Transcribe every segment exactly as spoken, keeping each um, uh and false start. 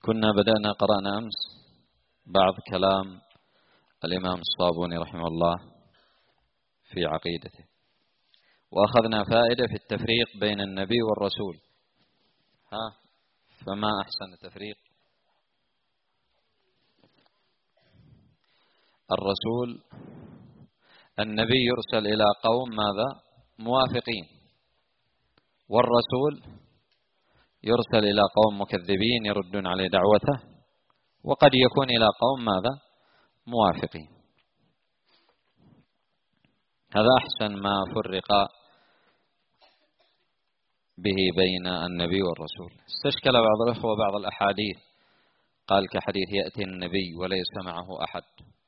كنا بدأنا قرأنا أمس بعض كلام الإمام الصابوني رحمه الله في عقيدته، وأخذنا فائدة في التفريق بين النبي والرسول. ها فما أحسن التفريق؟ الرسول النبي يرسل إلى قوم ماذا؟ موافقين، والرسول يرسل إلى قوم مكذبين يردون عليه دعوته، وقد يكون إلى قوم ماذا؟ موافقين. هذا أحسن ما فرق به بين النبي والرسول. استشكل بعض الأخوة بعض الأحاديث، قال كحديث يأتي النبي وليس معه أحد،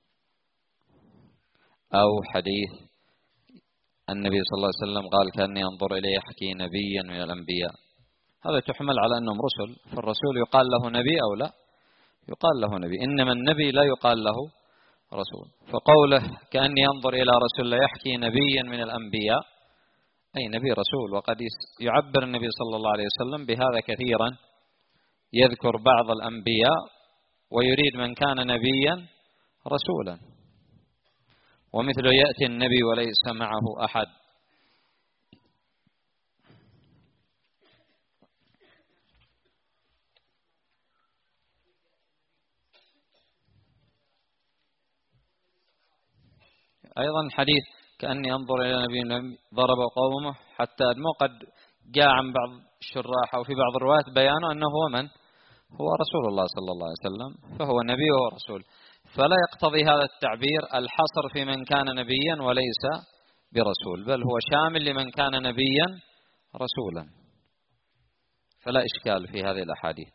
أو حديث النبي صلى الله عليه وسلم قال كأني أنظر إليه يحكي نبيا من الأنبياء. هذا تحمل على أنهم رسل، فالرسول يقال له نبي أو لا؟ يقال له نبي، إنما النبي لا يقال له رسول. فقوله كأني أنظر إلى رسول لا يحكي نبيا من الأنبياء، أي نبي رسول. وقد يعبر النبي صلى الله عليه وسلم بهذا كثيرا، يذكر بعض الأنبياء ويريد من كان نبيا رسولا، ومثل يأتي النبي وليس معه أحد. أيضا حديث كأني أنظر إلى نبي ضرب قومه حتى أدموا، قد جاء عن بعض الشراح أو في بعض الروايات بيانه أنه هو من؟ هو رسول الله صلى الله عليه وسلم، فهو نبي وهو رسول. فلا يقتضي هذا التعبير الحصر في من كان نبيا وليس برسول، بل هو شامل لمن كان نبيا رسولا، فلا إشكال في هذه الأحاديث.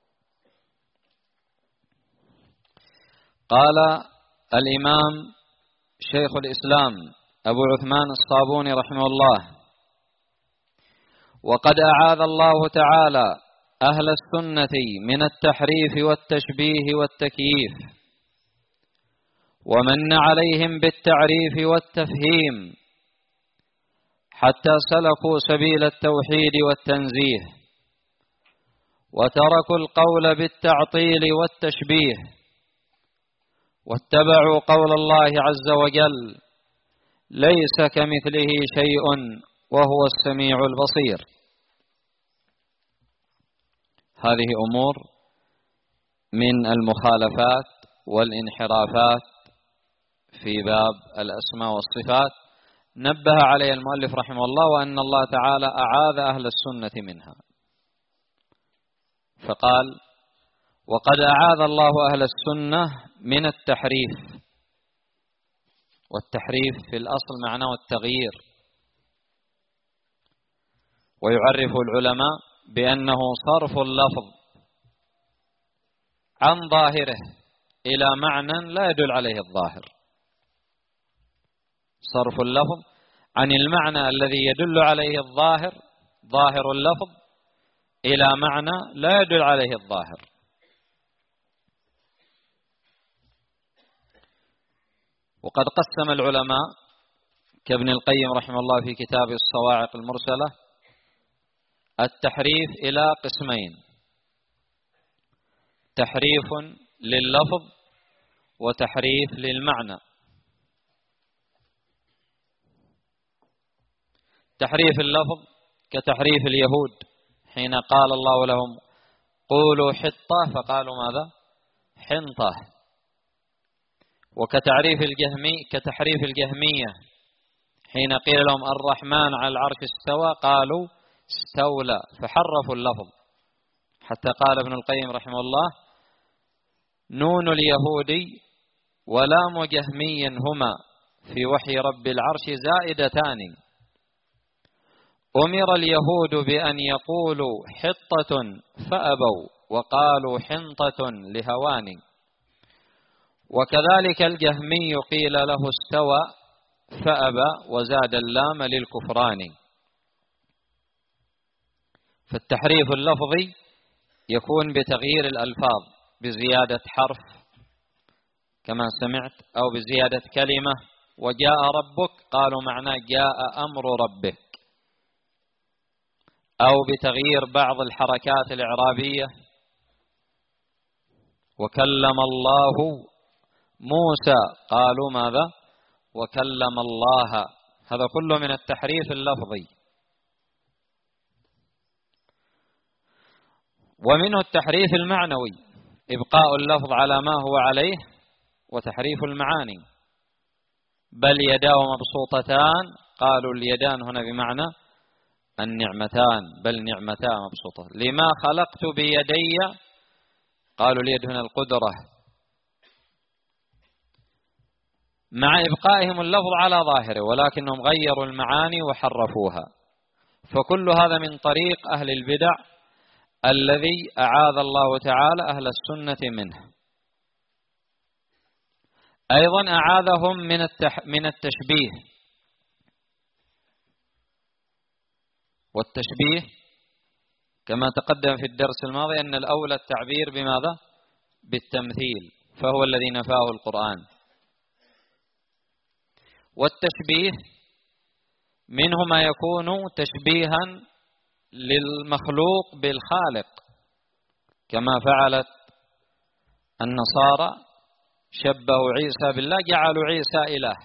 قال الإمام شيخ الإسلام أبو عثمان الصابوني رحمه الله: وقد أعاذ الله تعالى أهل السنة من التحريف والتشبيه والتكييف، ومن عليهم بالتعريف والتفهيم، حتى سلكوا سبيل التوحيد والتنزيه، وتركوا القول بالتعطيل والتشبيه، واتبعوا قول الله عز وجل: ليس كمثله شيء وهو السميع البصير. هذه أمور من المخالفات والانحرافات في باب الأسماء والصفات نبه عليه المؤلف رحمه الله، وأن الله تعالى أعاذ أهل السنة منها، فقال: وقد أعاذ الله أهل السنة من التحريف. والتحريف في الأصل معناه التغيير، ويعرف العلماء بأنه صرف اللفظ عن ظاهره إلى معنى لا يدل عليه الظاهر. صرف اللفظ عن المعنى الذي يدل عليه الظاهر، ظاهر اللفظ، إلى معنى لا يدل عليه الظاهر. وقد قسم العلماء كابن القيم رحمه الله في كتاب الصواعق المرسلة التحريف إلى قسمين: تحريف لللفظ وتحريف للمعنى. تحريف اللفظ كتحريف اليهود حين قال الله لهم: قولوا حطة فقالوا ماذا؟ حنطة. وكتعريف الجهمي كتحريف الجهمية حين قيل لهم الرحمن على العرش استوى قالوا استولى، فحرفوا اللفظ، حتى قال ابن القيم رحمه الله: نون اليهودي ولام جهمي هما في وحي رب العرش زائدتان، أمر اليهود بأن يقولوا حطة فأبوا وقالوا حنطة لهوان، وكذلك الجهمي قيل له استوى فأبى وزاد اللام للكفران. فالتحريف اللفظي يكون بتغيير الألفاظ، بزيادة حرف كما سمعت، أو بزيادة كلمة. وجاء ربك قالوا معناه جاء أمر ربك، أو بتغيير بعض الحركات الإعرابية وكلم الله موسى، قالوا ماذا؟ وكلم الله. هذا كله من التحريف اللفظي. ومنه التحريف المعنوي، إبقاء اللفظ على ما هو عليه، وتحريف المعاني. بل يداه مبسوطتان، قالوا اليدان هنا بمعنى النعمتان، بل نعمتان مبسوطة. لما خلقت بيدي، قالوا اليد هنا القدرة، مع إبقائهم اللفظ على ظاهره، ولكنهم غيروا المعاني وحرفوها. فكل هذا من طريق أهل البدع الذي أعاذ الله تعالى أهل السنة منه. أيضا أعاذهم من من التشبيه، والتشبيه كما تقدم في الدرس الماضي أن الأولى التعبير بماذا؟ بالتمثيل، فهو الذي نفاه القرآن. والتشبيه منه ما يكون تشبيها للمخلوق بالخالق، كما فعلت النصارى، شبهوا عيسى بالله، جعلوا عيسى إله.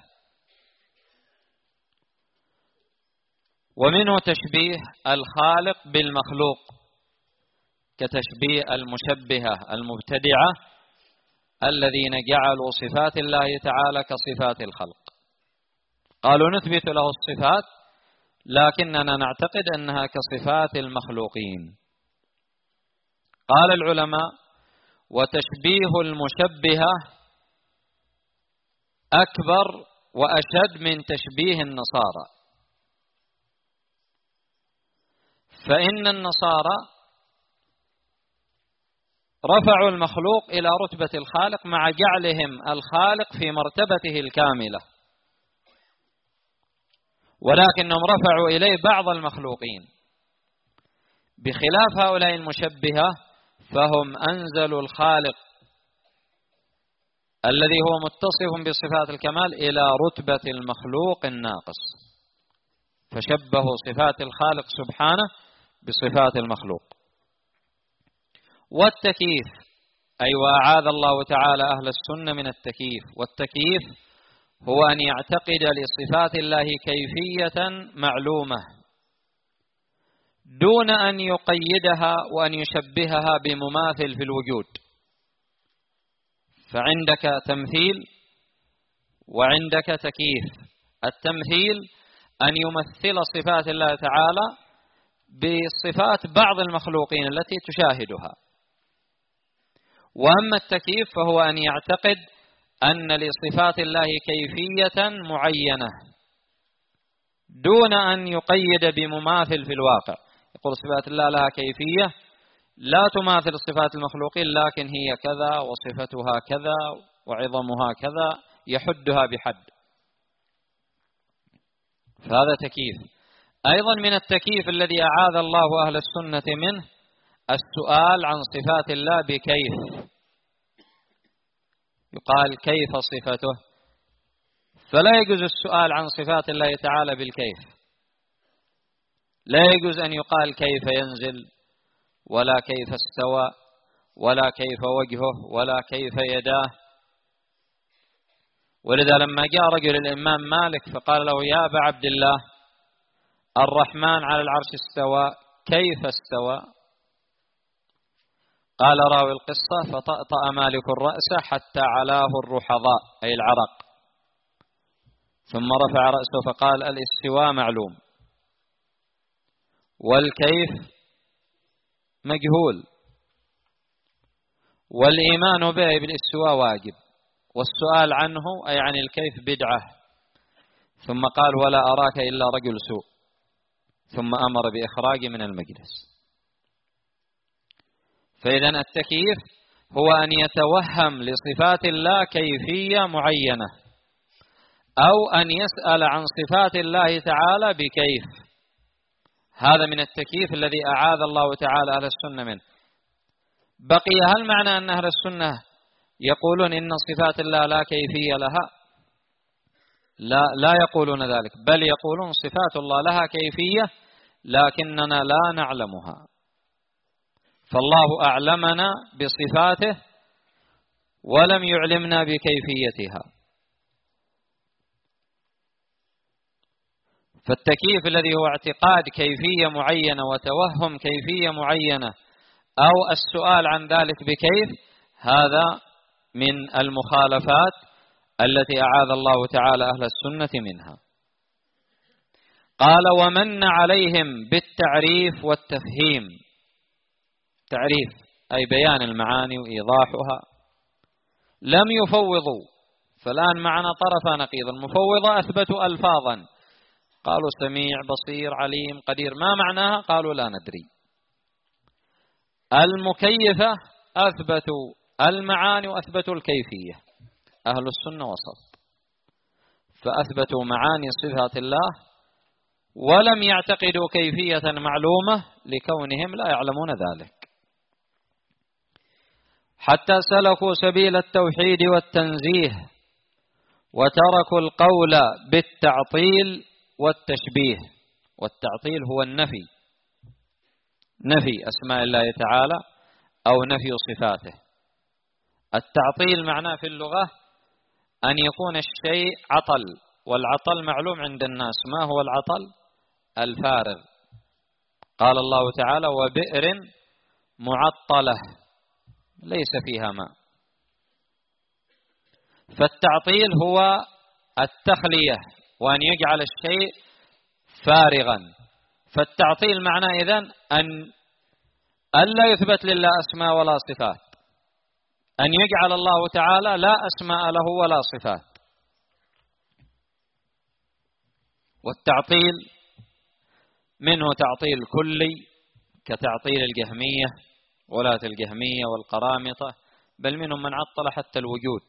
ومنه تشبيه الخالق بالمخلوق، كتشبيه المشبهة المبتدعة الذين جعلوا صفات الله تعالى كصفات الخلق. قالوا نثبت له الصفات لكننا نعتقد أنها كصفات المخلوقين. قال العلماء: وتشبيه المشبهة أكبر وأشد من تشبيه النصارى، فإن النصارى رفعوا المخلوق إلى رتبة الخالق مع جعلهم الخالق في مرتبته الكاملة، ولكنهم رفعوا إليه بعض المخلوقين، بخلاف هؤلاء المشبهة فهم أنزلوا الخالق الذي هو متصف بصفات الكمال إلى رتبة المخلوق الناقص، فشبهوا صفات الخالق سبحانه بصفات المخلوق. والتكييف، أي وأعاذ الله تعالى أهل السنة من التكييف. والتكييف هو أن يعتقد لصفات الله كيفية معلومة دون أن يقيدها وأن يشبهها بمماثل في الوجود. فعندك تمثيل وعندك تكييف. التمثيل أن يمثل صفات الله تعالى بصفات بعض المخلوقين التي تشاهدها. وأما التكييف فهو أن يعتقد أن لصفات الله كيفية معينة دون أن يقيد بمماثل في الواقع. يقول صفات الله لها كيفية لا تماثل صفات المخلوقين، لكن هي كذا وصفتها كذا وعظمها كذا، يحدها بحد، فهذا تكييف. أيضا من التكييف الذي أعاذ الله أهل السنة منه السؤال عن صفات الله بكيف. يقال كيف صفته، فلا يجوز السؤال عن صفات الله تعالى بالكيف. لا يجوز أن يقال كيف ينزل، ولا كيف استوى، ولا كيف وجهه، ولا كيف يداه. ولذا لما جاء رجل الإمام مالك فقال له: يا أبا عبد الله، الرحمن على العرش استوى، كيف استوى؟ قال راوي القصة: فطأطأ مالك الرأس حتى علاه الرحضاء، أي العرق، ثم رفع رأسه فقال: الاستواء معلوم، والكيف مجهول، والإيمان به بالاستواء واجب، والسؤال عنه أي عن الكيف بدعة. ثم قال: ولا أراك إلا رجل سوء، ثم أمر بإخراجه من المجلس. فإذا التكييف هو أن يتوهم لصفات الله كيفية معينة، أو أن يسأل عن صفات الله تعالى بكيف. هذا من التكييف الذي أعاذ الله تعالى أهل السنة منه. بقي هل معنى أن أهل السنة يقولون إن صفات الله لا كيفية لها؟ لا، لا يقولون ذلك، بل يقولون صفات الله لها كيفية لكننا لا نعلمها. فالله أعلمنا بصفاته ولم يعلمنا بكيفيتها. فالتكييف الذي هو اعتقاد كيفية معينة وتوهم كيفية معينة أو السؤال عن ذلك بكيف، هذا من المخالفات التي أعاذ الله تعالى أهل السنة منها. قال: ومن عليهم بالتعريف والتفهيم. تعريف أي بيان المعاني وإيضاحها. لم يفوضوا، فالآن معنا طرف نقيض. المفوضة أثبتوا ألفاظا، قالوا سميع بصير عليم قدير، ما معناها؟ قالوا لا ندري. المكيفة أثبتوا المعاني وأثبتوا الكيفية. أهل السنة وسط، فأثبتوا معاني صفات الله ولم يعتقدوا كيفية معلومة لكونهم لا يعلمون ذلك، حتى سلكوا سبيل التوحيد والتنزيه وتركوا القول بالتعطيل والتشبيه. والتعطيل هو النفي، نفي أسماء الله تعالى أو نفي صفاته. التعطيل معناه في اللغة أن يكون الشيء عطل، والعطل معلوم عند الناس. ما هو العطل؟ الفارغ. قال الله تعالى: وبئر معطلة ليس فيها ماء. فالتعطيل هو التخلية وأن يجعل الشيء فارغا. فالتعطيل معناه إذن أن ألا يثبت لله أسماء ولا صفات، أن يجعل الله تعالى لا أسماء له ولا صفات. والتعطيل منه تعطيل كلي كتعطيل الجهمية ولاة الجهمية والقرامطة، بل منهم من عطل حتى الوجود،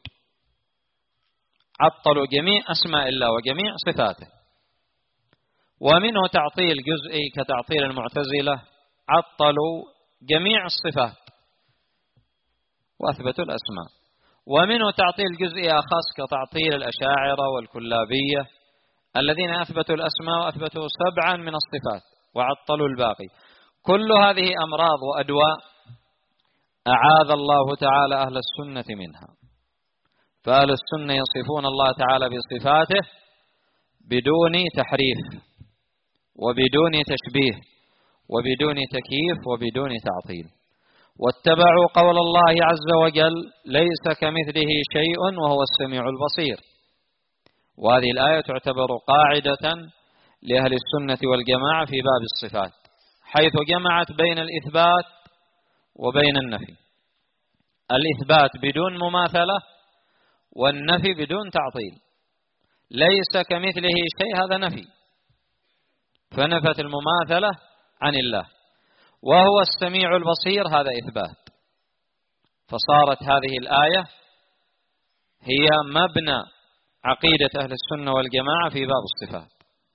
عطلوا جميع أسماء الله وجميع صفاته. ومنه تعطيل جزئي كتعطيل المعتزلة، عطلوا جميع الصفات وأثبتوا الأسماء. ومنه تعطيل جزئي أخص كتعطيل الأشاعرة والكلابية الذين أثبتوا الأسماء وأثبتوا سبعا من الصفات وعطلوا الباقي. كل هذه أمراض وأدواء أعاذ الله تعالى أهل السنة منها. فأهل السنة يصفون الله تعالى بصفاته بدون تحريف وبدون تشبيه وبدون تكييف وبدون تعطيل، واتبعوا قول الله عز وجل: ليس كمثله شيء وهو السميع البصير. وهذه الآية تعتبر قاعدة لأهل السنة والجماعة في باب الصفات، حيث جمعت بين الإثبات وبين النفي. الإثبات بدون مماثلة والنفي بدون تعطيل. ليس كمثله شيء هذا نفي، فنفت المماثلة عن الله. وهو السميع البصير هذا إثبات. فصارت هذه الآية هي مبنى عقيدة أهل السنة والجماعة في باب الصفات.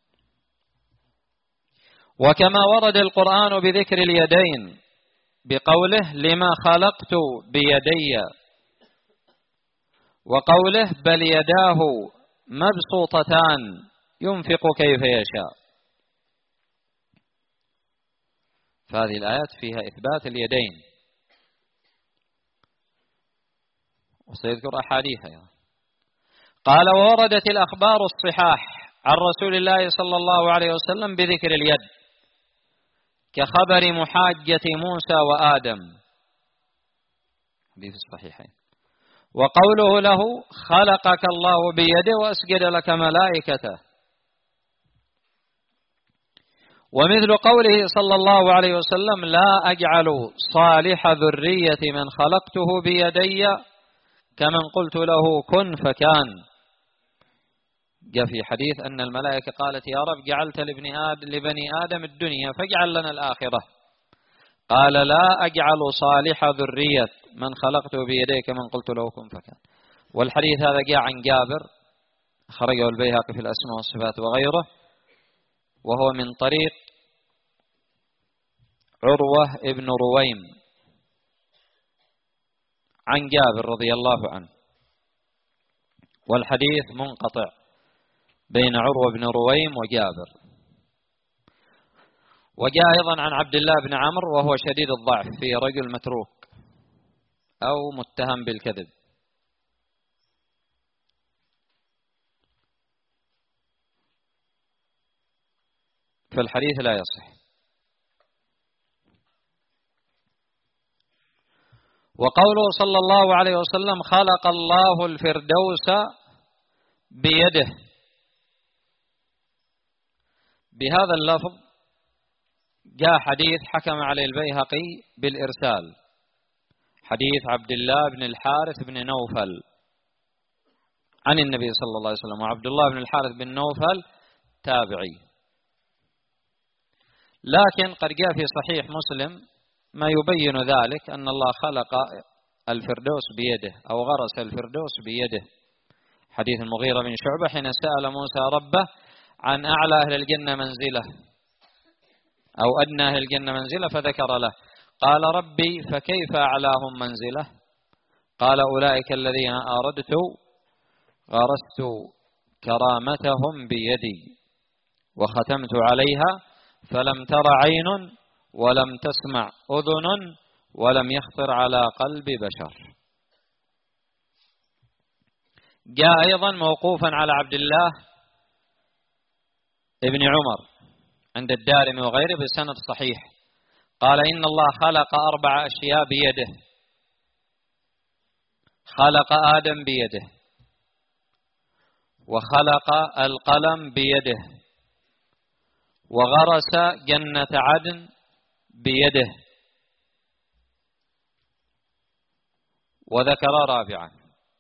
وكما ورد القرآن بذكر اليدين بقوله: لما خلقت بيدي، وقوله: بل يداه مبسوطتان ينفق كيف يشاء. فهذه الآيات فيها إثبات اليدين، وسيذكر أحاديثها. قال: ووردت الأخبار الصحاح عن رسول الله صلى الله عليه وسلم بذكر اليد، كخبر محاجة موسى وآدم، حديث الصحيحين. وقوله له: خلقك الله بيده وأسجد لك ملائكته. ومثل قوله صلى الله عليه وسلم: لا أجعل صالح ذرية من خلقته بيدي كمن قلت له كن فكان. جاء في حديث أن الملائكة قالت: يا رب جعلت لابن آدم لبني آدم الدنيا فاجعل لنا الآخرة. قال: لا أجعل صالح ذرية من خلقته بيدي كمن قلت له كن فكان. والحديث هذا جاء عن جابر، خرجه البيهقي في الأسماء والصفات وغيره، وهو من طريق عروة ابن رويم عن جابر رضي الله عنه. والحديث منقطع بين عروة بن رويم وجابر. وجاء أيضا عن عبد الله بن عمرو وهو شديد الضعف، في رجل متروك أو متهم بالكذب، فالحديث لا يصح. وقوله صلى الله عليه وسلم خلق الله الفردوس بيده، بهذا اللفظ جاء حديث حكم عليه البيهقي بالإرسال، حديث عبد الله بن الحارث بن نوفل عن النبي صلى الله عليه وسلم، وعبد الله بن الحارث بن نوفل تابعي. لكن قد جاء في صحيح مسلم ما يبين ذلك، أن الله خلق الفردوس بيده أو غرس الفردوس بيده، حديث المغيرة بن شعبة حين سأل موسى ربه عن أعلى أهل الجنة منزلة أو أدنى أهل الجنة منزلة، فذكر له، قال ربي فكيف أعلاهم منزلة؟ قال أولئك الذين أردت غرست كرامتهم بيدي وختمت عليها فلم تر عين ولم تسمع أذن ولم يخطر على قلب بشر. جاء أيضا موقوفا على عبد الله ابن عمر عند الدارمي وغيره بسند صحيح، قال إن الله خلق أربع أشياء بيده، خلق آدم بيده، وخلق القلم بيده، وغرس جنة عدن بيده، وذكر رابعا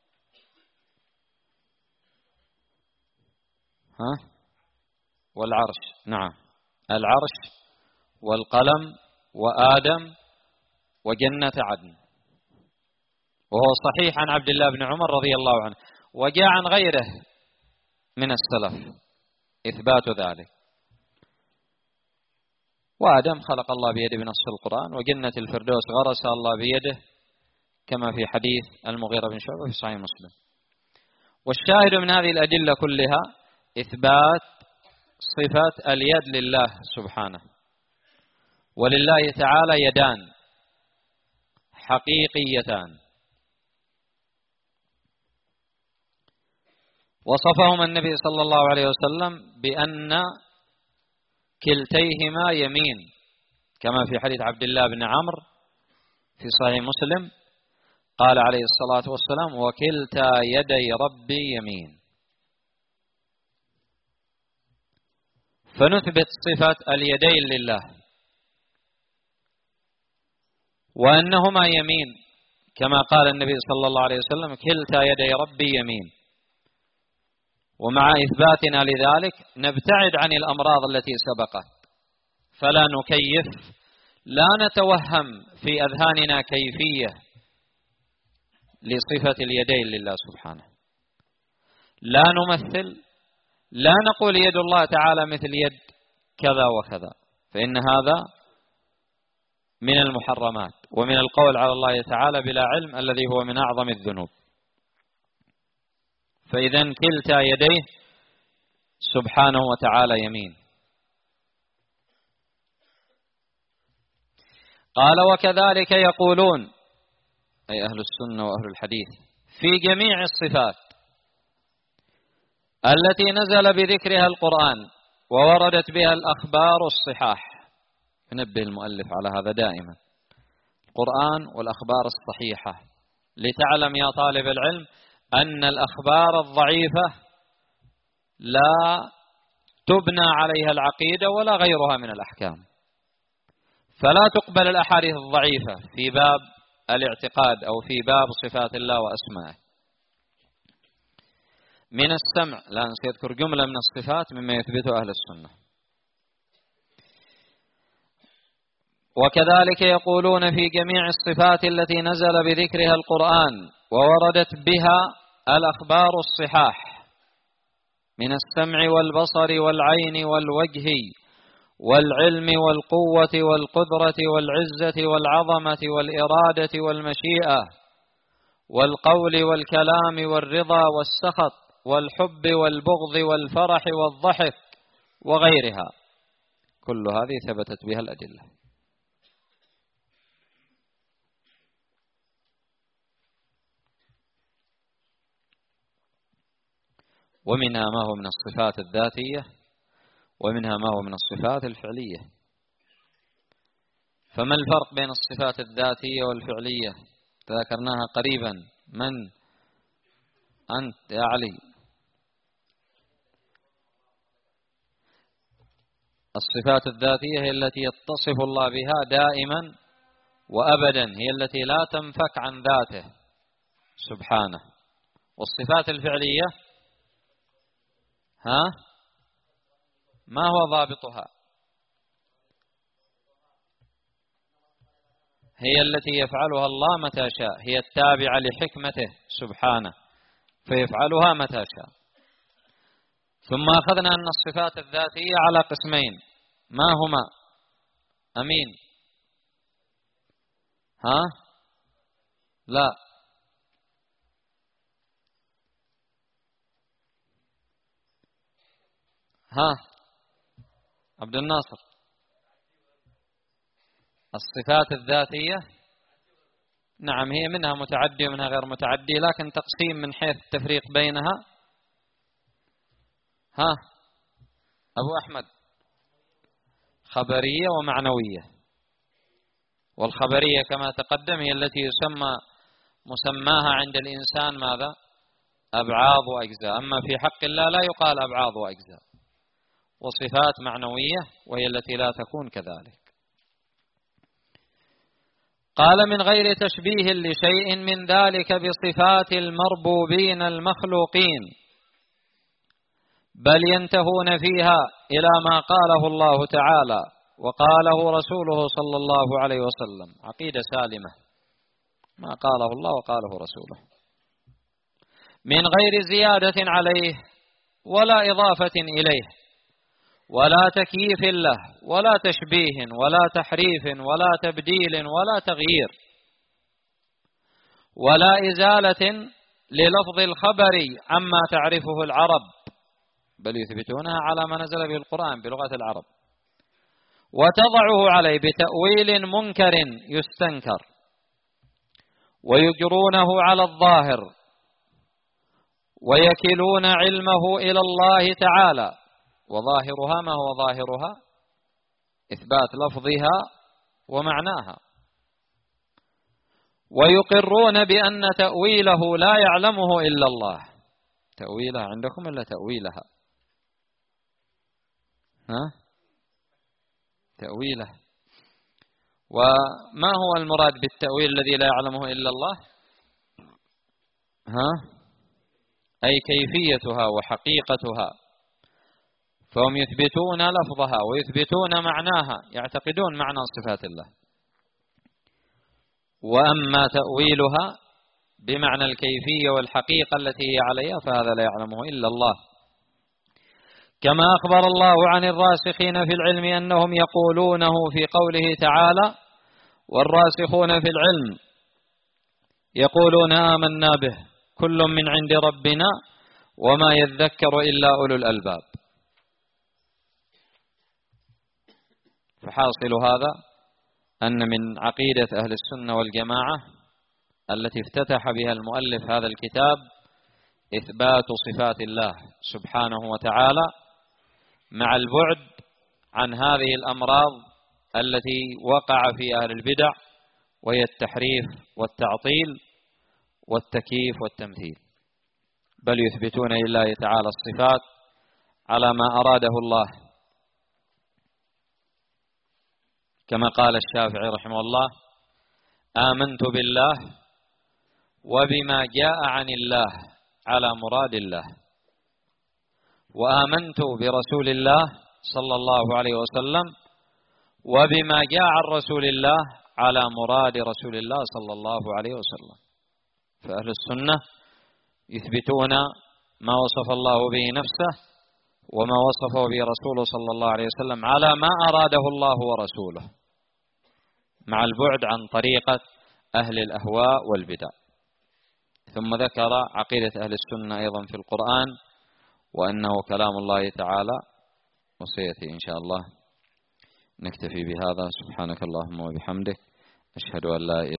ها والعرش، نعم العرش والقلم وآدم وجنة عدن، وهو صحيح عن عبد الله بن عمر رضي الله عنه. وجاء عن غيره من السلف إثبات ذلك. وآدم خلق الله بيده بنص القرآن، وجنة الفردوس غرس الله بيده كما في حديث المغيرة بن شعبة في صحيح مسلم. والشاهد من هذه الأدلة كلها إثبات صفة اليد لله سبحانه، ولله تعالى يدان حقيقيتان وصفهما النبي صلى الله عليه وسلم بأن كلتيهما يمين، كما في حديث عبد الله بن عمرو في صحيح مسلم قال عليه الصلاة والسلام وكلتا يدي ربي يمين. فنثبت صفة اليدين لله وأنهما يمين، كما قال النبي صلى الله عليه وسلم كلتا يدي ربي يمين. ومع إثباتنا لذلك نبتعد عن الأمراض التي سبقت، فلا نكيف، لا نتوهم في أذهاننا كيفية لصفة اليدين لله سبحانه، لا نمثل، لا نقول يد الله تعالى مثل يد كذا وكذا، فإن هذا من المحرمات ومن القول على الله تعالى بلا علم الذي هو من أعظم الذنوب. فإذا كلتا يديه سبحانه وتعالى يمين. قال وكذلك يقولون أي أهل السنة وأهل الحديث في جميع الصفات التي نزل بذكرها القرآن ووردت بها الأخبار الصحاح. نبه المؤلف على هذا دائما، القرآن والأخبار الصحيحة، لتعلم يا طالب العلم أن الأخبار الضعيفة لا تبنى عليها العقيدة ولا غيرها من الأحكام، فلا تقبل الأحاديث الضعيفة في باب الاعتقاد أو في باب صفات الله وأسمائه. من السمع، الآن سيذكر جملة من الصفات مما يثبته أهل السنة. وكذلك يقولون في جميع الصفات التي نزل بذكرها القرآن ووردت بها الأخبار الصحاح من السمع والبصر والعين والوجه والعلم والقوة والقدرة والعزة والعظمة والإرادة والمشيئة والقول والكلام والرضا والسخط والحب والبغض والفرح والضحك وغيرها، كل هذه ثبتت بها الأدلة. ومنها ما هو من الصفات الذاتية ومنها ما هو من الصفات الفعلية. فما الفرق بين الصفات الذاتية والفعلية؟ تذكرناها قريبا. من أنت يا علي؟ الصفات الذاتية هي التي يتصف الله بها دائما وأبدا، هي التي لا تنفك عن ذاته سبحانه. والصفات الفعلية ها ما هو ضابطها؟ هي التي يفعلها الله متى شاء، هي التابعة لحكمته سبحانه فيفعلها متى شاء. ثم أخذنا أن الصفات الذاتية على قسمين، ما هما؟ أمين؟ ها؟ لا. ها؟ عبد الناصر. الصفات الذاتية نعم هي منها متعدي ومنها غير متعدي، لكن تقسيم من حيث التفريق بينها. ها أبو أحمد؟ خبرية ومعنوية. والخبرية كما تقدم هي التي يسمى مسماها عند الإنسان ماذا؟ أبعاض وأجزاء، أما في حق الله لا يقال أبعاض وأجزاء. وصفات معنوية وهي التي لا تكون كذلك. قال من غير تشبيه لشيء من ذلك بصفات المربوبين المخلوقين، بل ينتهون فيها إلى ما قاله الله تعالى وقاله رسوله صلى الله عليه وسلم. عقيدة سالمة، ما قاله الله وقاله رسوله، من غير زيادة عليه ولا إضافة إليه ولا تكييف له ولا تشبيه ولا تحريف ولا تبديل ولا تغيير ولا إزالة للفظ الخبر عما تعرفه العرب، بل يثبتونها على ما نزل به القرآن بلغة العرب، وتضعه عليه بتأويل منكر يستنكر، ويجرونه على الظاهر ويكلون علمه إلى الله تعالى. وظاهرها ما هو ظاهرها؟ إثبات لفظها ومعناها. ويقرون بأن تأويله لا يعلمه إلا الله. تأويلها عندكم إلا تأويلها؟ ها؟ تأويله. وما هو المراد بالتأويل الذي لا يعلمه إلا الله؟ ها؟ أي كيفيتها وحقيقتها. فهم يثبتون لفظها ويثبتون معناها، يعتقدون معنى صفات الله. وأما تأويلها بمعنى الكيفية والحقيقة التي هي عليها فهذا لا يعلمه إلا الله. كما أخبر الله عن الراسخين في العلم أنهم يقولونه في قوله تعالى: والراسخون في العلم يقولون آمنا به كل من عند ربنا وما يذكر إلا أولو الألباب. فحاصل هذا أن من عقيدة أهل السنة والجماعة التي افتتح بها المؤلف هذا الكتاب إثبات صفات الله سبحانه وتعالى مع البعد عن هذه الأمراض التي وقع في أهل البدع، وهي التحريف والتعطيل والتكييف والتمثيل، بل يثبتون لله تعالى الصفات على ما أراده الله، كما قال الشافعي رحمه الله: آمنت بالله وبما جاء عن الله على مراد الله، وآمنت برسول الله صلى الله عليه وسلم وبما جاء عن رسول الله على مراد رسول الله صلى الله عليه وسلم. فأهل السنة يثبتون ما وصف الله به نفسه وما وصفه به رسوله صلى الله عليه وسلم على ما أراده الله ورسوله، مع البعد عن طريقة أهل الأهواء والبدع. ثم ذكر عقيدة أهل السنة أيضا في القرآن وأنه كلام الله تعالى، وسيأتي إن شاء الله. نكتفي بهذا. سبحانك اللهم وبحمدك، أشهد أن لا إله